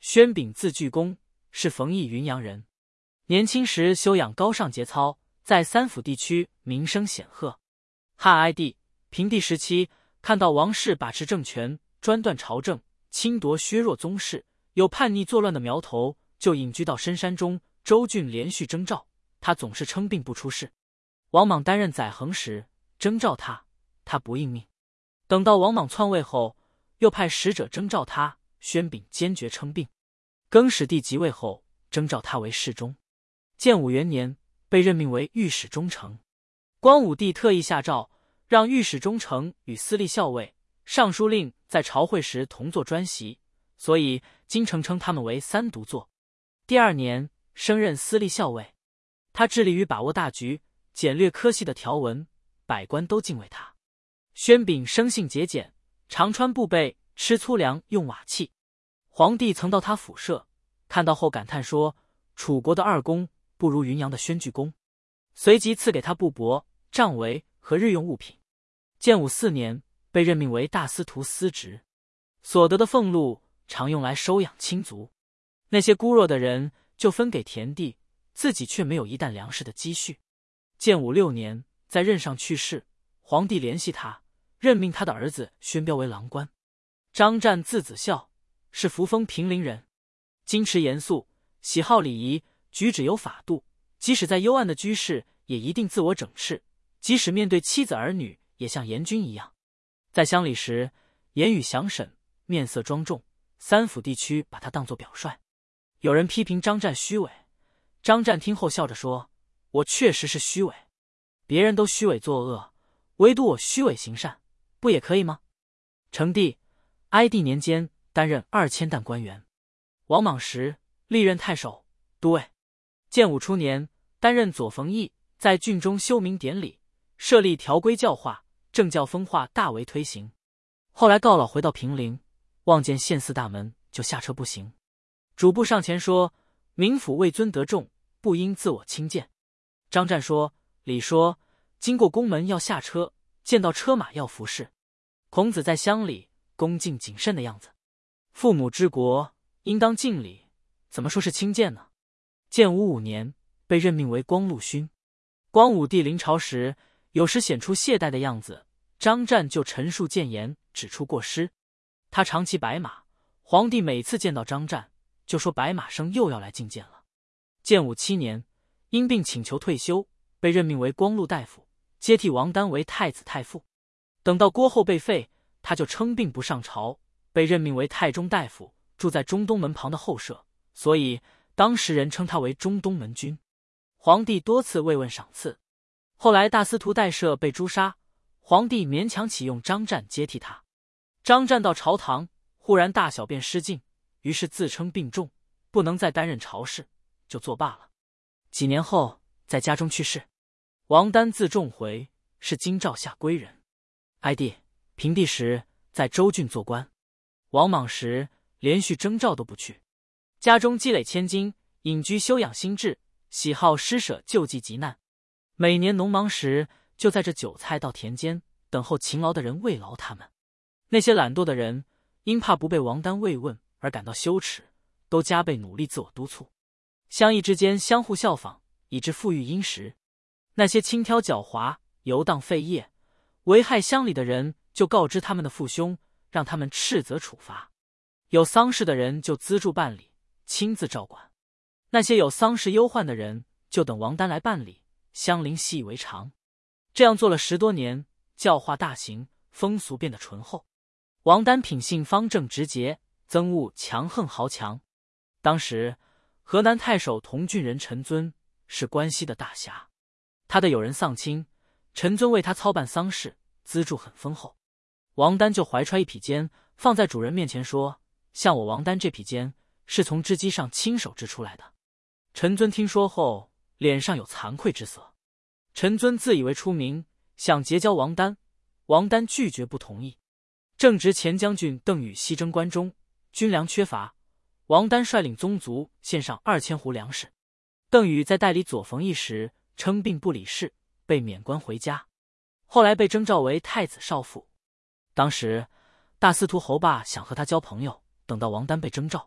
宣炳字巨公，是冯异云阳人。年轻时修养高尚节操，在三辅地区名声显赫。汉哀帝、平帝时期，看到王室把持政权，专断朝政，侵夺削弱宗室，有叛逆作乱的苗头，就隐居到深山中。州郡连续征召他，总是称病不出事。王莽担任载衡时，征召他，他不应命。等到王莽篡位后，又派使者征召他，宣炳坚决称病。更始帝即位后，征召他为侍中。建武元年，被任命为御史中丞。光武帝特意下诏，让御史中丞与司隶校尉、尚书令在朝会时同坐专席，所以京城称他们为三独坐。第2年，升任司隶校尉。他致力于把握大局，简略科细的条文，百官都敬畏他。宣炳生性节俭，常穿布被，吃粗粮，用瓦器。皇帝曾到他府舍，看到后感叹说：“楚国的2公不如云阳的宣巨公。”随即赐给他布帛、帐帷和日用物品。建武4年，被任命为大司徒司职，所得的俸禄常用来收养亲族。那些孤弱的人就分给田地，自己却没有一担粮食的积蓄。建武6年，在任上去世，皇帝联系他，任命他的儿子宣彪为郎官。张湛字子孝，是扶风平陵人，矜持严肃，喜好礼仪，举止有法度，即使在幽暗的居室也一定自我整饬，即使面对妻子儿女也像严君一样。在乡里时，言语详审，面色庄重，三辅地区把他当作表率。有人批评张湛虚伪，张湛听后笑着说：“我确实是虚伪，别人都虚伪作恶，唯独我虚伪行善，不也可以吗？”成帝、哀帝年间，担任2000担官员。王莽时，历任太守、都尉。建武初年，担任左冯翊，在郡中修明典礼，设立条规教化，政教风化大为推行。后来告老回到平陵，望见县司大门，就下车步行。主簿上前说：“民府位尊得重，不应自我轻贱。”张湛说：“礼说，经过宫门要下车，见到车马要服侍。孔子在乡里恭敬谨慎的样子，父母之国应当敬礼，怎么说是轻贱呢？”建武5年，被任命为光禄勋。光武帝临朝时，有时显出懈怠的样子，张湛就陈述谏言，指出过失。他常骑白马，皇帝每次见到张湛，就说白马生又要来觐见了。建武7年，因病请求退休，被任命为光禄大夫，接替王丹为太子太傅。等到郭后被废，他就称病不上朝，被任命为太中大夫，住在中东门旁的后舍，所以当时人称他为中东门君。皇帝多次慰问赏赐。后来大司徒戴涉被诛杀，皇帝勉强启用张湛接替他。张湛到朝堂，忽然大小便失禁，于是自称病重，不能再担任朝事，就作罢了。几年后，在家中去世。王丹字仲回，是京兆下归人。哀帝、平帝时在州郡做官，王莽时连续征召都不去。家中积累千金，隐居修养心智，喜好施舍救济急难。每年农忙时，就在这韭菜稻田间等候勤劳的人慰劳他们。那些懒惰的人，因怕不被王丹慰问而感到羞耻，都加倍努力自我督促。乡邑之间相互效仿，以致富裕殷实。那些轻佻狡猾、游荡废业、危害乡里的人，就告知他们的父兄，让他们斥责处罚。有丧事的人就资助办理，亲自照管。那些有丧事忧患的人，就等王丹来办理，乡邻习以为常。这样做了10多年，教化大行，风俗变得淳厚。王丹品性方正直节，憎恶强横豪强。当时河南太守同郡人陈遵是关西的大侠，他的友人丧亲，陈遵为他操办丧事，资助很丰厚。王丹就怀揣一匹笺，放在主人面前说：“像我王丹这匹笺，是从织机上亲手织出来的。”陈遵听说后，脸上有惭愧之色。陈遵自以为出名，想结交王丹，王丹拒绝不同意。正值前将军邓禹西征关中，军粮缺乏，王丹率领宗族献上2000斛粮食。邓禹在代理左冯翊时称病不理事，被免官回家。后来被征召为太子少傅。当时大司徒侯霸想和他交朋友，等到王丹被征召，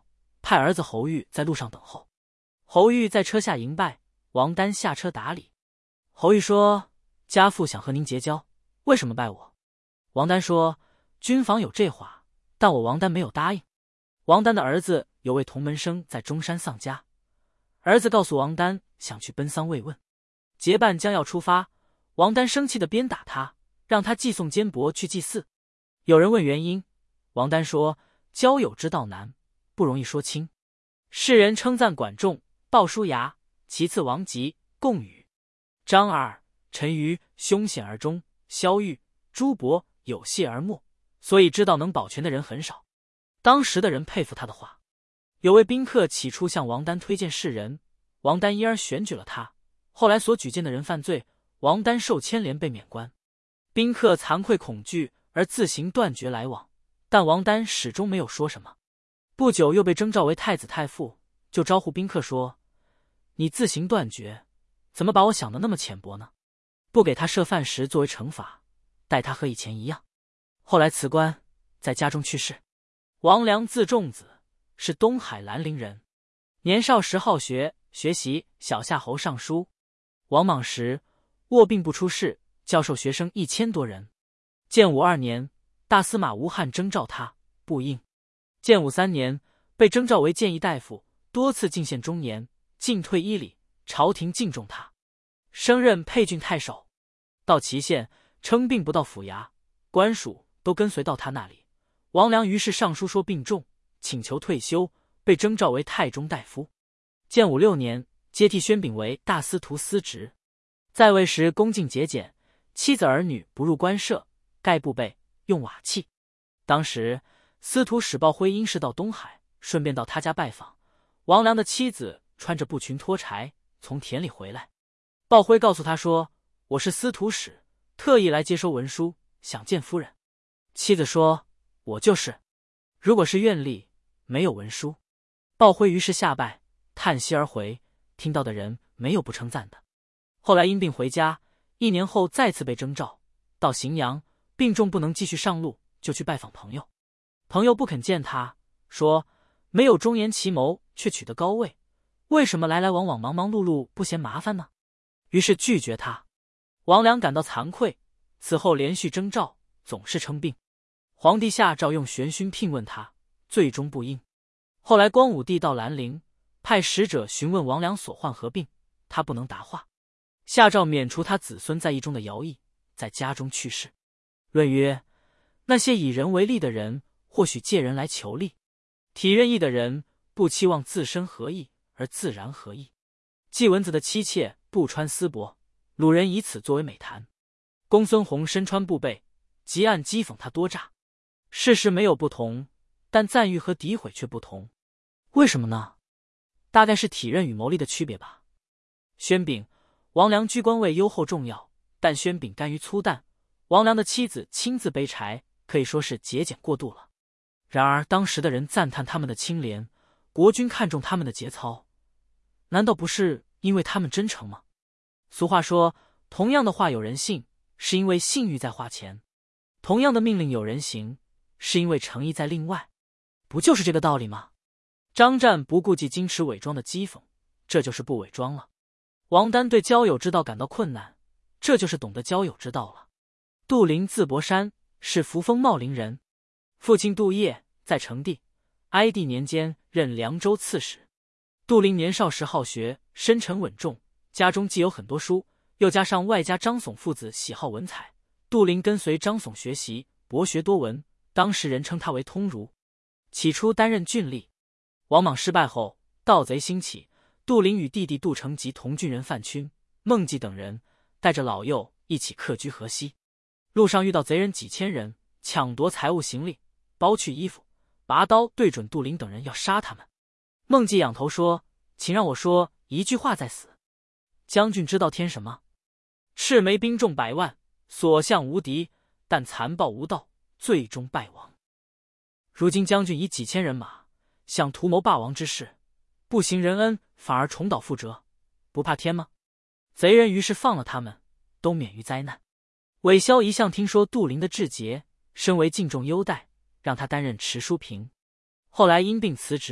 派儿子侯玉在路上等候。侯玉在车下迎拜，王丹下车打礼。侯玉说：“家父想和您结交，为什么拜我？”王丹说：“军房有这话，但我王丹没有答应。”王丹的儿子有位同门生在中山丧家，儿子告诉王丹想去奔丧慰问，结伴将要出发，王丹生气地鞭打他，让他寄送坚帛去祭祀。有人问原因，王丹说：“交友之道难，不容易说清。”世人称赞管仲、鲍叔牙，其次王吉、贡禹、张耳、陈馀凶险而忠，萧玉、朱伯有谢而默，所以知道能保全的人很少。当时的人佩服他的话。有位宾客起初向王丹推荐世人，王丹因而选举了他，后来所举荐的人犯罪，王丹受牵连被免官。宾客惭愧恐惧而自行断绝来往，但王丹始终没有说什么。不久又被征召为太子太傅，就招呼宾客说：“你自行断绝，怎么把我想的那么浅薄呢？不给他设饭食作为惩罚，待他和以前一样。”后来辞官，在家中去世。王良字仲子，是东海兰陵人。年少时好学，学习小夏侯尚书。王莽时卧病不出仕，教授学生1000多人。建武2年，大司马吴汉征召他，不应。建武3年，被征召为谏议大夫，多次进献忠言，进退依礼，朝廷敬重他，升任沛郡太守。到祁县，称病不到府衙，官属都跟随到他那里。王良于是上书说病重，请求退休，被征召为太中大夫。建武6年，接替宣炳为大司徒司职。在位时恭敬节俭，妻子儿女不入官舍，盖布被，用瓦器。当时司徒史豹辉因事到东海，顺便到他家拜访。王良的妻子穿着布裙拖柴，从田里回来。豹辉告诉他说：“我是司徒史，特意来接收文书，想见夫人。”妻子说：“我就是。如果是院吏，没有文书。”豹辉于是下拜，叹息而回。听到的人没有不称赞的。后来因病回家，1年后再次被征召，到荥阳，病重不能继续上路，就去拜访朋友。朋友不肯见他，说：“没有忠言奇谋，却取得高位，为什么来来往往忙忙碌碌不嫌麻烦呢？”于是拒绝他。王良感到惭愧，此后连续征召，总是称病。皇帝下诏用玄勋聘问他，最终不应。后来光武帝到兰陵，派使者询问王良所患何病，他不能答话，下诏免除他子孙在役中的徭役，在家中去世。论曰：那些以人为利的人，或许借人来求利；体任义的人，不期望自身合意，而自然合意。季文子的妻妾不穿丝帛，鲁人以此作为美谈。公孙弘身穿布被，即暗讥讽他多诈。事实没有不同，但赞誉和诋毁却不同。为什么呢？大概是体认与谋利的区别吧。宣炳、王良居官位优厚重要，但宣炳甘于粗淡，王良的妻子亲自背柴，可以说是节俭过度了。然而当时的人赞叹他们的清廉，国君看重他们的节操，难道不是因为他们真诚吗？俗话说，同样的话有人信，是因为信誉在话前；同样的命令有人行，是因为诚意在另外。不就是这个道理吗？张湛不顾忌矜持伪装的讥讽，这就是不伪装了。王丹对交友之道感到困难，这就是懂得交友之道了。杜陵字伯山，是扶风茂陵人，父亲杜业在成帝、哀帝年间任凉州刺史。杜陵年少时好学，深沉稳重，家中既有很多书，又加上外家张耸父子喜好文采，杜陵跟随张耸学习，博学多闻，当时人称他为通儒。起初担任郡吏，王莽失败后，盗贼兴起，杜陵与弟弟杜成及同郡人范均、孟季等人带着老幼一起客居河西。路上遇到贼人几千人，抢夺财物行李，剥去衣服，拔刀对准杜陵等人要杀他们。孟季仰头说：请让我说一句话再死。将军知道天什么？赤眉兵众100万，所向无敌，但残暴无道，最终败亡。如今将军以几千人马想图谋霸王之事，不行仁恩，反而重蹈覆辙，不怕天吗？贼人于是放了他们，都免于灾难。韦骁一向听说杜陵的志节，深为敬重优待，让他担任持书平。后来因病辞职，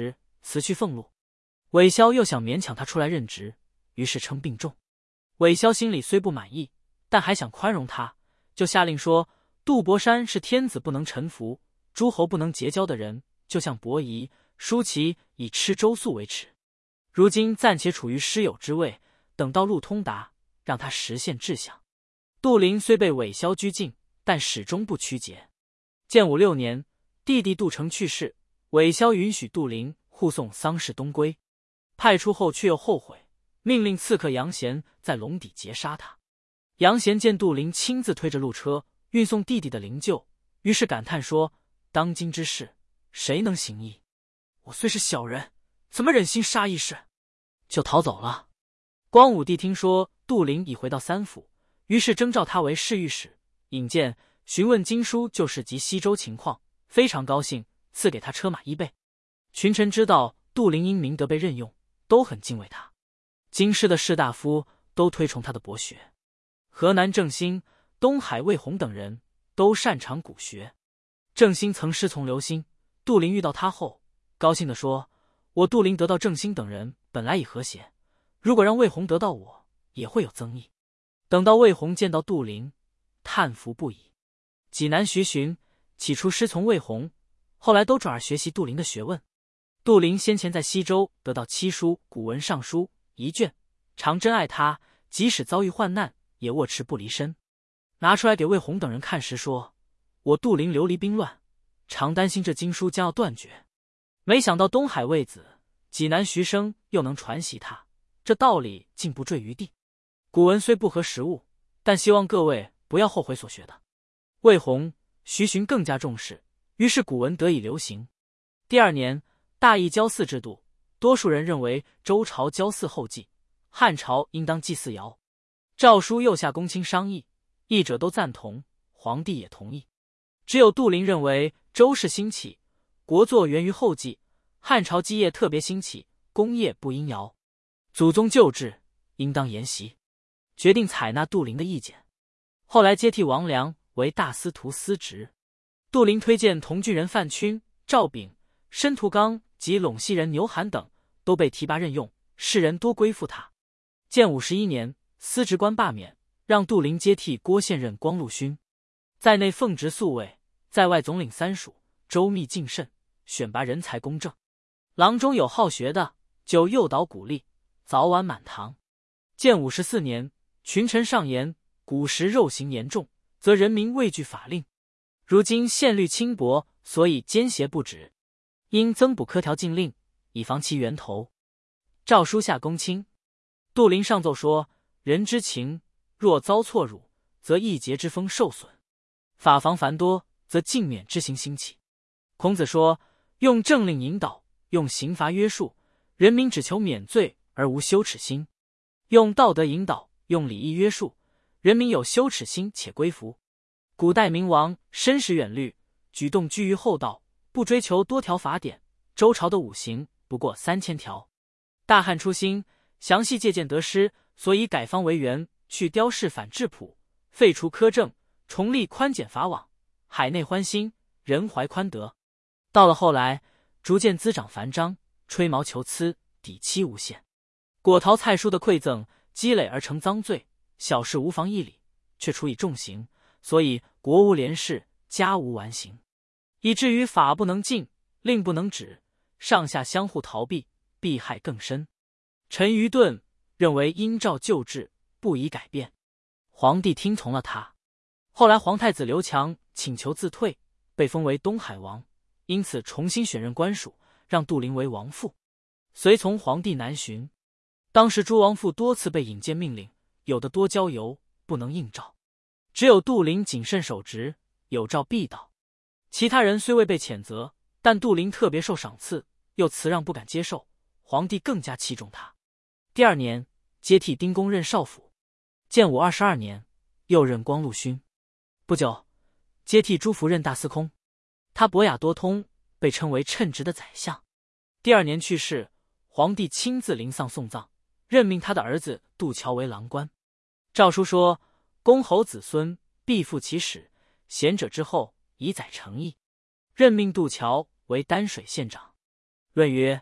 辞去俸禄。韦骁又想勉强他出来任职，于是称病重。韦骁心里虽不满意，但还想宽容他，就下令说：杜伯山是天子不能臣服、诸侯不能结交的人，就像伯夷、舒淇以吃周粟为耻。如今暂且处于师友之位，等到路通达，让他实现志向。杜陵虽被韦骁拘禁，但始终不屈节。建武6年，弟弟杜成去世，韦骁允许杜陵护送丧事东归。派出后却又后悔，命令刺客杨贤在笼底截杀他。杨贤见杜陵亲自推着路车运送弟弟的灵柩，于是感叹说：当今之事，谁能行义？我虽是小人，怎么忍心杀义士？就逃走了。光武帝听说杜陵已回到三府，于是征召他为侍御史，引荐询问经书旧事及西周情况，非常高兴，赐给他车马衣被。群臣知道杜陵因明德被任用，都很敬畏他。京师的士大夫都推崇他的博学。河南郑兴、东海魏宏等人都擅长古学。郑兴曾师从刘歆，杜陵遇到他后，高兴地说：我杜陵得到郑兴等人本来已和谐，如果让魏宏得到我，也会有增益。等到魏宏见到杜陵，叹服不已。济南徐循起初师从魏宏，后来都转而学习杜陵的学问。杜陵先前在西周得到七书古文尚书一卷，常珍爱他，即使遭遇患难，也握持不离身。拿出来给魏宏等人看时说：我杜陵流离兵乱，常担心这经书将要断绝。没想到东海魏子、济南徐生又能传习他，这道理竟不坠于地。古文虽不合时务，但希望各位不要后悔所学的。魏宏、徐循更加重视，于是古文得以流行。第2年，大议郊祀制度，多数人认为周朝郊祀后祭，汉朝应当祭祀尧。诏书右下公卿商议，议者都赞同，皇帝也同意。只有杜陵认为周氏兴起，国祚源于后祭，汉朝基业特别兴起，功业不应尧，祖宗旧制，应当沿袭，决定采纳杜陵的意见。后来接替王良为大司徒司职。杜陵推荐同郡人范均、赵炳、申屠刚及陇西人牛韩等都被提拔任用，世人多归附他。建武11年，司职官罢免，让杜陵接替郭宪任光禄勋，在内奉职宿卫，在外总领3属，周密谨慎，选拔人才公正。郎中有好学的，就诱导鼓励，早晚满堂。建武14年，群臣上言古时肉刑严重，则人民畏惧法令，如今宪律轻薄，所以奸邪不止，应增补苛条禁令，以防其源头。诏书下公卿。杜陵上奏说：人之情若遭错辱，则义节之风受损；法防繁多，则禁免之行兴起。孔子说：用政令引导，用刑罚约束，人民只求免罪而无羞耻心；用道德引导，用礼义约束，人民有羞耻心且归服。古代明王深识远虑，举动居于厚道，不追求多条法典。周朝的5刑不过3000条。大汉初兴，详细借鉴得失，所以改方为元，去雕饰反质朴，废除苛政，重立宽简法网，海内欢心，人怀宽德。到了后来，逐渐滋长繁章，吹毛求疵，底期无限。果陶蔡书的馈赠积累而成赃罪，小事无妨议理，却处以重刑，所以国无廉士，家无完刑，以至于法不能禁，令不能止，上下相互逃避，避害更深。陈愚钝认为应照旧制，不宜改变。皇帝听从了他。后来皇太子刘强请求自退，被封为东海王，因此重新选任官署，让杜陵为王父，随从皇帝南巡。当时诸王父多次被引荐命令，有的多交由，不能应召，只有杜陵谨慎守职，有诏必到。其他人虽未被谴责，但杜陵特别受赏赐，又辞让不敢接受，皇帝更加器重他。第2年，接替丁公任少府。建武22年，又任光禄勋。不久，接替朱福任大司空。他博雅多通，被称为称职的宰相。第2年去世，皇帝亲自临丧送葬，任命他的儿子杜桥为郎官。诏书说：公侯子孙必负其使，贤者之后，以载诚意。任命杜桥为丹水县长。论曰：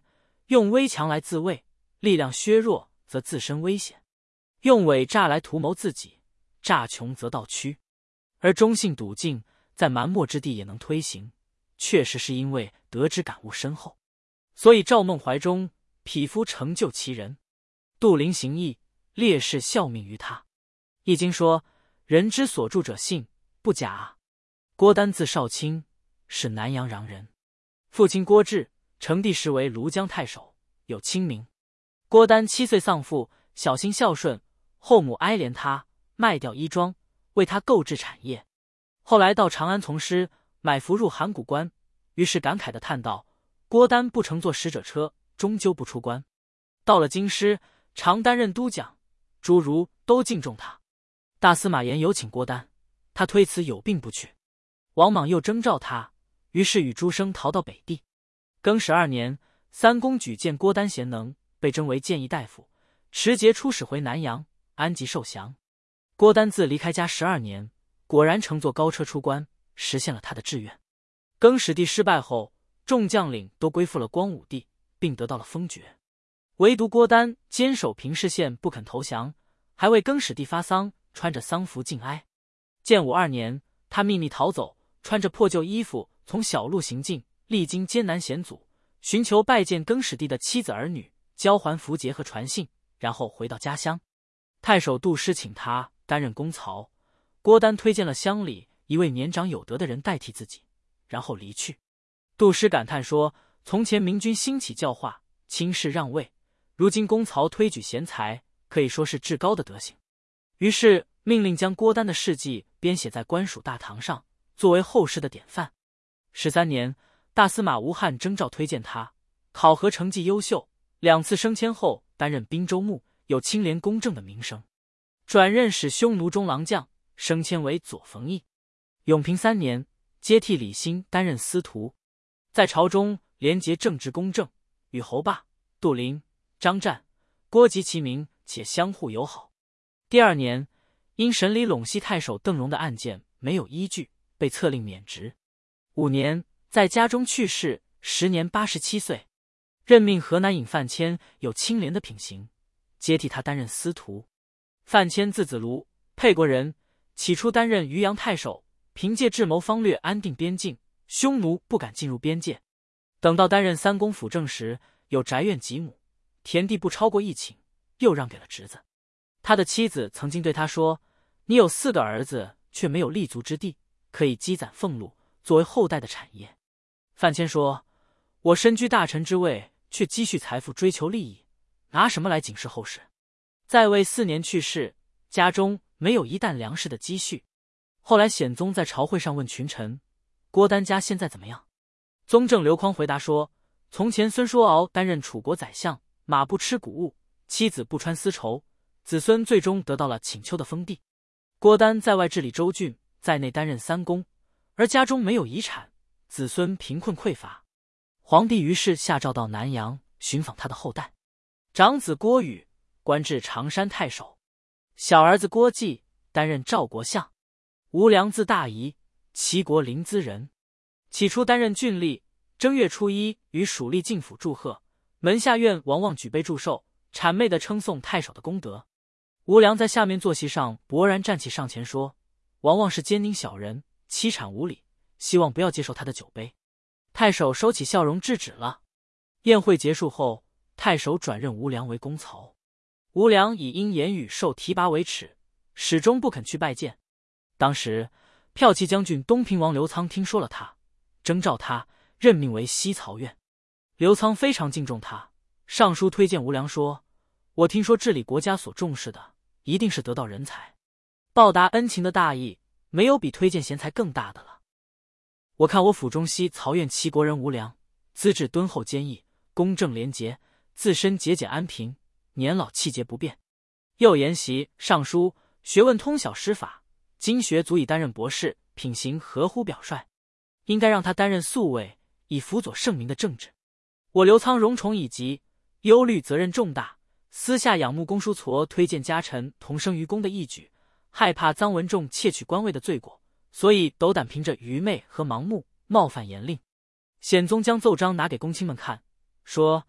用威强来自卫，力量削弱则自身危险；用伪诈来图谋自己，诈穷则道屈。而忠信笃敬，在蛮漠之地也能推行，确实是因为得之感悟深厚。所以赵孟怀中，匹夫成就其人，杜陵行义，烈士效命于他。易经说：人之所助者信，不假啊。郭丹字少卿，是南阳穰人，父亲郭志，成帝时为庐江太守，有清名。郭丹7岁丧父，小心孝顺，后母哀怜他，卖掉衣庄，为他购置产业。后来到长安从师，买俘入函谷关，于是感慨地叹道：郭丹不乘坐使者车，终究不出关。到了京师，常担任都讲，诸儒都敬重他。大司马炎有请郭丹，他推辞有病不去。王莽又征召他，于是与诸生逃到北地。更始2年，三公举荐郭丹贤能，被征为谏议大夫，持节出使回南阳，安吉受降。郭丹自离开家12年，果然乘坐高车出关，实现了他的志愿。更始帝失败后，众将领都归附了光武帝，并得到了封爵，唯独郭丹坚守平氏县不肯投降，还为更始帝发丧，穿着丧服进哀。建武2年，他秘密逃走，穿着破旧衣服从小路行进，历经艰难险阻，寻求拜见更始帝的妻子儿女，交还符节和传信，然后回到家乡。太守杜师请他担任公曹，郭丹推荐了乡里一位年长有德的人代替自己，然后离去。杜师感叹说：从前明君兴起教化，轻视让位，如今公曹推举贤才，可以说是至高的德行。于是命令将郭丹的事迹编写在官署大堂上，作为后世的典范。13年，大司马吴汉征召推荐他，考核成绩优秀，2次升迁后担任滨州牧，有清廉公正的名声。转任使匈奴中郎将，升迁为左冯翊。永平3年，接替李欣担任司徒，在朝中廉洁正直公正，与侯霸、杜陵、张湛、郭及其名，且相互友好。第2年，因审理陇西太守邓荣的案件没有依据，被册令免职。5年，在家中去世，时年87岁。任命河南尹范谦有清廉的品行，接替他担任司徒。范谦字子卢，沛国人，起初担任渔阳太守，凭借智谋方略安定边境，匈奴不敢进入边界。等到担任3公辅政时，有宅院几亩，田地不超过1顷，又让给了侄子。他的妻子曾经对他说：你有4个儿子，却没有立足之地，可以积攒俸禄，作为后代的产业。范谦说：我身居大臣之位，却积蓄财富追求利益，拿什么来警示后世？在位4年去世，家中没有1担粮食的积蓄。后来显宗在朝会上问群臣：郭丹家现在怎么样？宗正刘匡回答说：从前孙叔敖担任楚国宰相，马不吃谷物，妻子不穿丝绸，子孙最终得到了请丘的封地。郭丹在外治理州郡，在内担任3公，而家中没有遗产，子孙贫困匮乏。皇帝于是下诏到南阳寻访他的后代。长子郭宇官至常山太守，小儿子郭季担任赵国相。吴良字大仪，齐国临淄人，起初担任郡吏。正月初1于蜀吏进府祝贺，门下院王望举杯祝寿，谄媚地称颂太守的功德。吴良在下面坐席上勃然站起上前说：王望是奸佞小人，欺谄无礼，希望不要接受他的酒杯。太守收起笑容制止了。宴会结束后，太守转任吴良为公曹。吴良以因言语受提拔为耻，始终不肯去拜见。当时骠骑将军东平王刘仓听说了他，征召他，任命为西曹院。刘仓非常敬重他，上书推荐吴良说：我听说治理国家所重视的，一定是得到人才，报答恩情的大义，没有比推荐贤才更大的了。我看我府中西曹院齐国人吴良，资质敦厚坚毅，公正廉洁，自身节俭安贫，年老气节不变，又研习尚书，学问通晓诗法，经学足以担任博士，品行合乎表率，应该让他担任宿卫，以辅佐圣明的政治。我刘仓荣宠以及，忧虑责任重大，私下仰慕公叔痤推荐家臣同生于公的义举，害怕臧文仲窃取官位的罪过，所以斗胆凭着愚昧和盲目冒犯严令。显宗将奏章拿给公卿们看，说：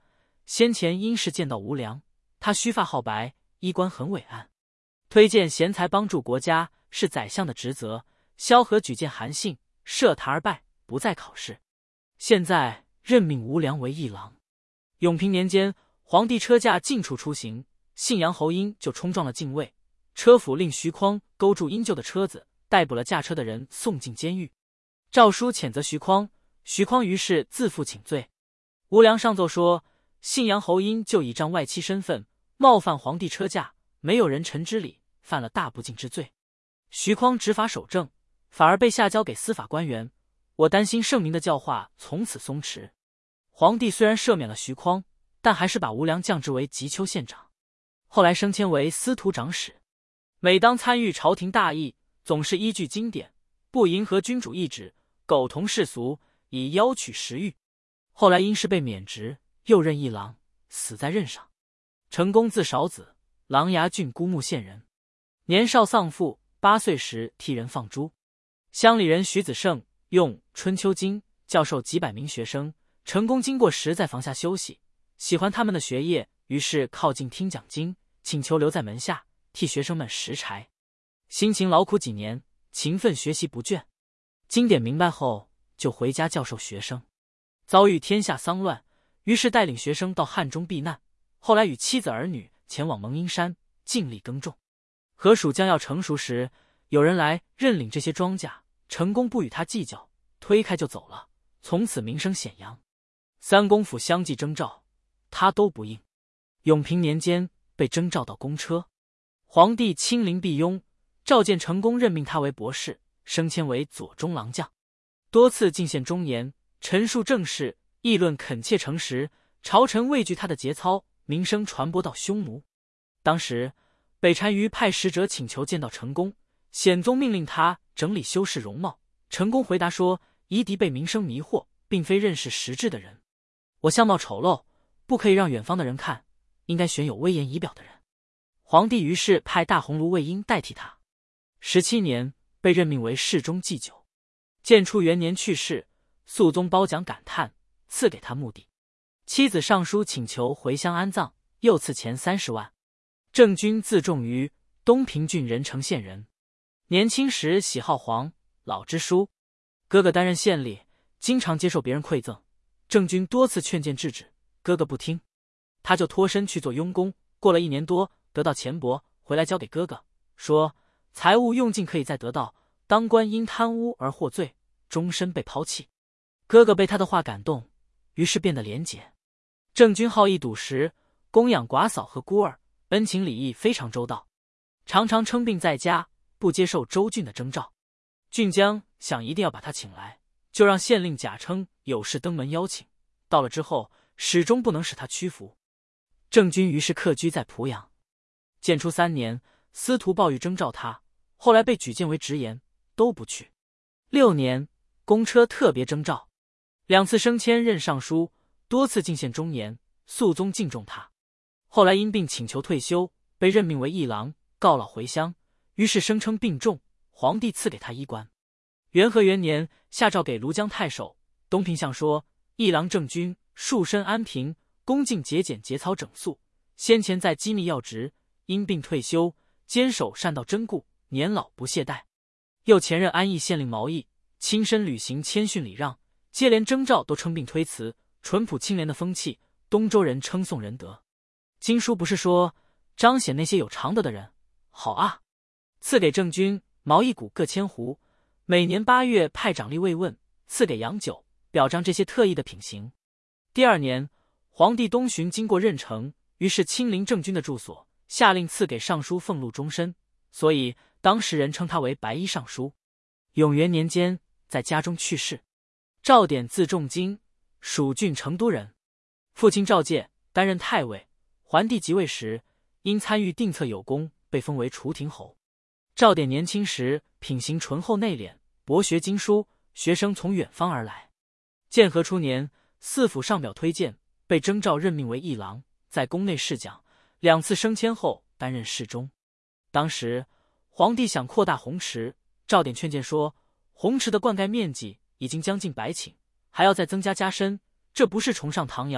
先前因事见到无良，他须发好白，衣冠很伟岸，推荐贤才帮助国家，是宰相的职责。萧何举荐韩信，设坛而拜，不再考试。现在任命无良为议郎。永平年间，皇帝车驾近处出行，信阳侯婴就冲撞了禁卫，车府令徐匡勾住因救的车子，逮捕了驾车的人，送进监狱。诏书谴责徐匡，徐匡于是自负请罪。无良上奏说，信阳侯婴就倚仗外戚身份，冒犯皇帝车驾，没有人臣之礼，犯了大不敬之罪。徐匡执法守正，反而被下交给司法官员，我担心圣明的教化从此松弛。皇帝虽然赦免了徐匡，但还是把无良降职为吉丘县长，后来升迁为司徒长史。每当参与朝廷大议，总是依据经典，不迎合君主意志，苟同世俗，以邀取食欲。后来因事被免职，又任议郎，死在任上。成公字少子，琅琊郡孤木县人，年少丧父，8岁时替人放猪。乡里人徐子胜用《春秋经》教授几百名学生，成功经过时在房下休息，喜欢他们的学业，于是靠近听讲经，请求留在门下替学生们拾柴。辛勤劳苦几年，勤奋学习不倦，经典明白后就回家教授学生。遭遇天下丧乱，于是带领学生到汉中避难，后来与妻子儿女前往蒙阴山尽力耕种。禾黍将要成熟时，有人来认领这些庄稼，成功不与他计较，推开就走了，从此名声显扬。3公府相继征召，他都不应。永平年间被征召到公车，皇帝亲临辟雍，召见成功，任命他为博士，升迁为左中郎将，多次进献忠言，陈述政事，议论恳切诚实，朝臣畏惧他的节操，名声传播到匈奴。当时北单于派使者请求见到成功，显宗命令他整理修饰容貌。成功回答说，夷狄被名声迷惑，并非认识实质的人，我相貌丑陋，不可以让远方的人看，应该选有威严仪表的人。皇帝于是派大鸿胪魏婴代替他。17年被任命为侍中祭酒。建初元年去世，肃宗褒奖感叹，赐给他墓地。妻子上书请求回乡安葬，又赐钱30万。郑君自重于东平郡任城县人，年轻时喜好黄老之书，哥哥担任县吏，经常接受别人馈赠，郑君多次劝谏制止，哥哥不听，他就脱身去做佣工，过了1年多，得到钱帛，回来交给哥哥，说财物用尽可以再得到，当官因贪污而获罪，终身被抛弃。哥哥被他的话感动，于是变得廉洁。郑君好义笃实，供养寡嫂和孤儿，恩情礼义非常周到，常常称病在家，不接受周俊的征召。俊江想一定要把他请来，就让县令假称有事登门邀请，到了之后始终不能使他屈服。郑君于是客居在濮阳。建初3年，司徒鲍玉征召他，后来被举荐为直言，都不去。6年，公车特别征召，2次升迁任尚书，多次进献忠言，肃宗敬重他。后来因病请求退休，被任命为议郎，告老回乡，于是声称病重，皇帝赐给他衣冠。元和元年，下诏给庐江太守、东平相说，议郎郑君庶身安平，恭敬节俭，节操整肃，先前在机密要职，因病退休，坚守善道贞固，年老不懈怠。又前任安邑县令毛毅，亲身履行谦逊礼让，接连征召都称病推辞，淳朴清廉的风气，东周人称颂仁德。经书不是说彰显那些有常德的人好啊，赐给郑君、毛毅谷各1000斛，每年8月派长吏慰问，赐给洋酒，表彰这些特异的品行。第2年，皇帝东巡经过任城，于是亲临郑君的住所，下令赐给尚书俸禄终身，所以当时人称他为白衣尚书。永元年间在家中去世。赵典字仲经，蜀郡成都人，父亲赵介担任太尉，桓帝即位时因参与定策有功，被封为除庭侯。赵典年轻时品行醇厚内敛，博学经书，学生从远方而来。建和初年，四府上表推荐，被征召任命为议郎，在宫内侍讲，2次升迁后担任侍中。当时皇帝想扩大红池，赵典劝谏说，红池的灌溉面积已经将近100顷，还要再增加加深，这不是崇尚唐尧，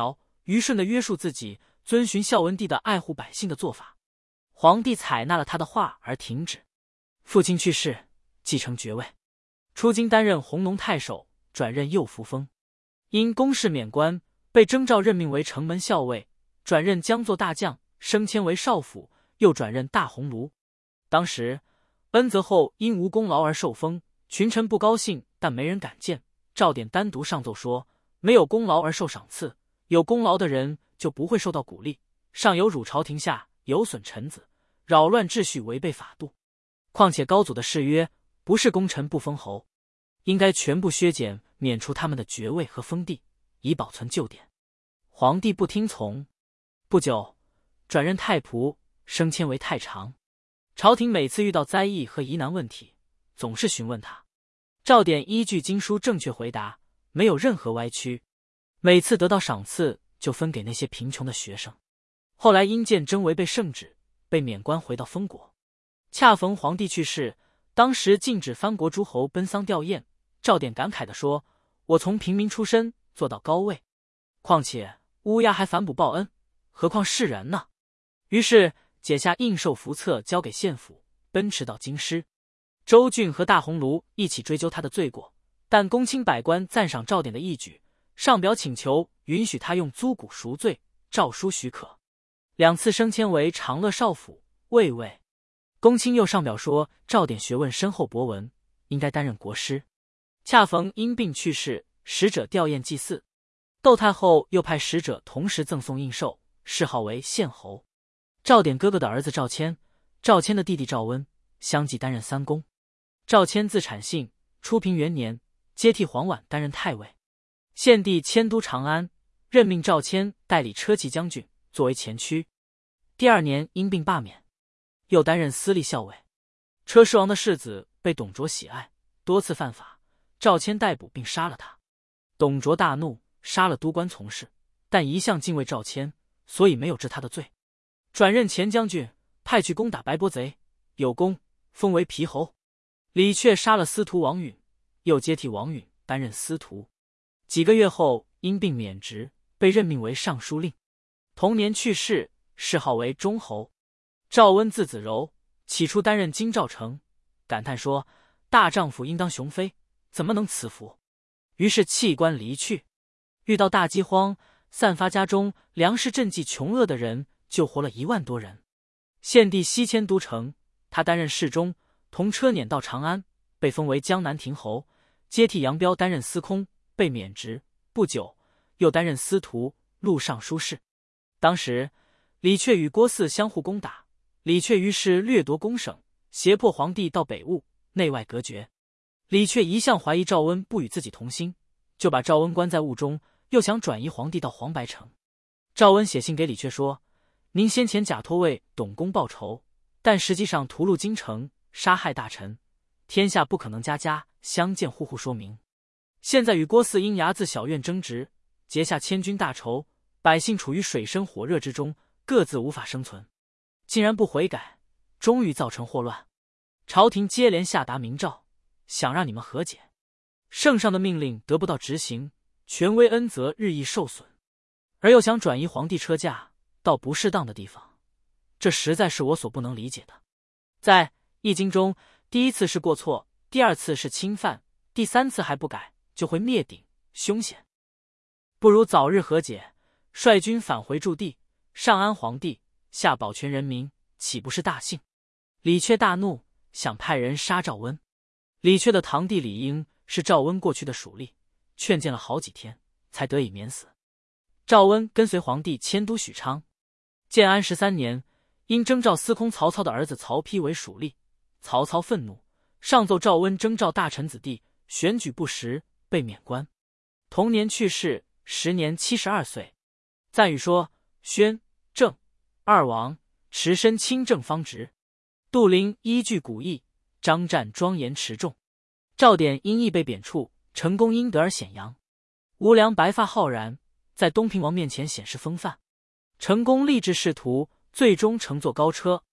虞舜的约束自己，遵循孝文帝的爱护百姓的做法。皇帝采纳了他的话而停止。父亲去世，继承爵位，出京担任弘农太守，转任右扶风。因公事免官，被征召任命为城门校尉，转任江作大将，升迁为少府，又转任大鸿胪。当时恩泽后因无功劳而受封，群臣不高兴，但没人敢谏。赵典单独上奏说，没有功劳而受赏赐，有功劳的人就不会受到鼓励。上有辱朝廷下，有损臣子，扰乱秩序，违背法度。况且高祖的誓约，不是功臣不封侯，应该全部削减，免除他们的爵位和封地，以保存旧典。皇帝不听从，不久转任太仆，升迁为太常。朝廷每次遇到灾异和疑难问题，总是询问他。赵典依据经书正确回答，没有任何歪曲。每次得到赏赐，就分给那些贫穷的学生。后来因见真违背圣旨，被免官回到封国。恰逢皇帝去世，当时禁止藩国诸侯奔丧吊唁。赵典感慨地说：“我从平民出身，做到高位，况且乌鸦还反哺报恩，何况世人呢？”于是解下印绶符册，交给县府，奔驰到京师。周俊和大鸿胪一起追究他的罪过，但公卿百官赞赏赵典的义举，上表请求允许他用租谷赎罪，诏书许可。2次升迁为长乐少府、卫尉。公卿又上表说赵典学问深厚博闻，应该担任国师。恰逢因病去世，使者吊唁祭祀。窦太后又派使者同时赠送印绶，谥号为献侯。赵典哥哥的儿子赵谦，赵谦的弟弟赵温相继担任三公。赵谦字产信，初平元年接替黄婉担任太尉。献帝迁都长安，任命赵谦代理车骑将军，作为前驱。第2年因病罢免，又担任司隶校尉。车师王的世子被董卓喜爱，多次犯法，赵谦逮捕并杀了他。董卓大怒，杀了都官从事，但一向敬畏赵谦，所以没有治他的罪。转任前将军，派去攻打白波贼，有功，封为皮侯。李榷杀了司徒王允，又接替王允担任司徒。几个月后因病免职，被任命为尚书令。同年去世，谥号为忠侯。赵温字子柔，起初担任京兆城，感叹说：“大丈夫应当雄飞，怎么能此福？”于是弃官离去。遇到大饥荒，散发家中粮食赈济穷饿的人，救活了1万多人。献帝西迁都城，他担任侍中，同车辇到长安，被封为江南亭侯，接替杨彪担任司空，被免职。不久又担任司徒、录尚书事。当时李榷与郭汜相互攻打，李榷于是掠夺公省，胁迫皇帝到北兀，内外隔绝。李榷一向怀疑赵温不与自己同心，就把赵温关在兀中，又想转移皇帝到黄白城。赵温写信给李榷说：“您先前假托为董公报仇，但实际上屠戮京城，杀害大臣，天下不可能家家相见互说明。现在与郭汜因睚眦小院争执，结下千军大仇，百姓处于水深火热之中，各自无法生存。竟然不悔改，终于造成祸乱。朝廷接连下达明诏，想让你们和解。圣上的命令得不到执行，权威恩泽日益受损，而又想转移皇帝车驾到不适当的地方，这实在是我所不能理解的。在《易经》中，第1次是过错，第2次是侵犯，第3次还不改，就会灭顶，凶险。不如早日和解，率军返回驻地，上安皇帝，下保全人民，岂不是大幸？”李榷大怒，想派人杀赵温。李榷的堂弟李英是赵温过去的属吏，劝谏了好几天，才得以免死。赵温跟随皇帝迁都许昌。建安13年，因征召司空曹操的儿子曹丕为属吏，曹操愤怒，上奏赵温征召大臣子弟，选举不实，被免官。同年去世，时年72岁。赞语说：“宣、正2王，持身清正方直。杜陵依据古义，张湛庄严持重。赵典因亦被贬黜，成功因得而显扬。吴良白发浩然，在东平王面前显示风范。成功立志仕途，最终乘坐高车，